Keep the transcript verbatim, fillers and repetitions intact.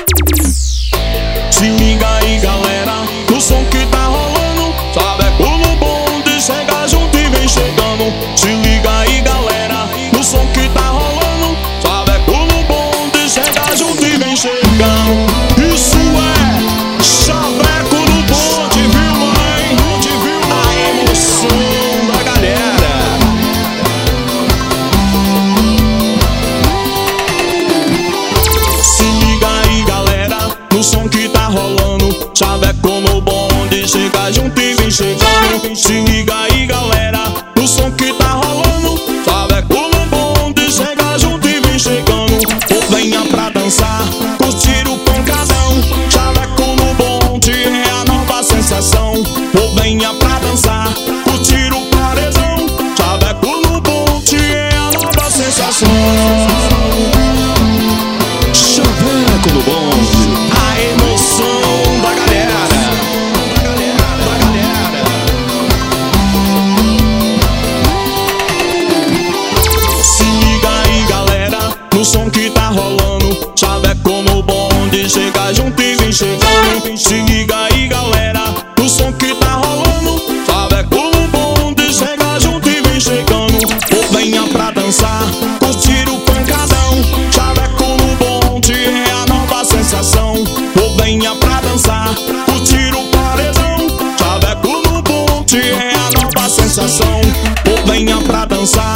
Se liga aí, galera, no som que tá rolando. Chaveco no bonde, chega junto e vem chegando. Se liga aí, galera, no som que tá rolando. Chaveco no bonde, chega junto e vem chegando. Isso é chaveco no bonde, viu, mãe? A emoção da galera. Se liga aí, galera, no som que tá rolando. Chaveco no bonde, chega junto e vem chegando. Se liga aí, galera, no som que tá rolando. Chaveco no bonde, chega junto e vem chegando. Ou venha pra dançar, curtir o pancadão. Chaveco no bonde é a nova sensação. Ou venha pra dançar, curtir o paredão. Chaveco no bonde é a nova sensação. Chaveco no bonde, a emoção da galera. Da galera. Se liga aí, galera, no som que tá rolando. Chaveco no bonde, chega junto e vem chegando. Se liga aí, galera, no som que tá rolando. Chaveco no bonde, chega junto e vem chegando. Ou venha pra dançar, curtir o pancadão. Chaveco no bonde é a nova sensação. Ou venha pra dançar, curtir o paredão. Chaveco no bonde é a nova sensação. Ou venha pra dançar,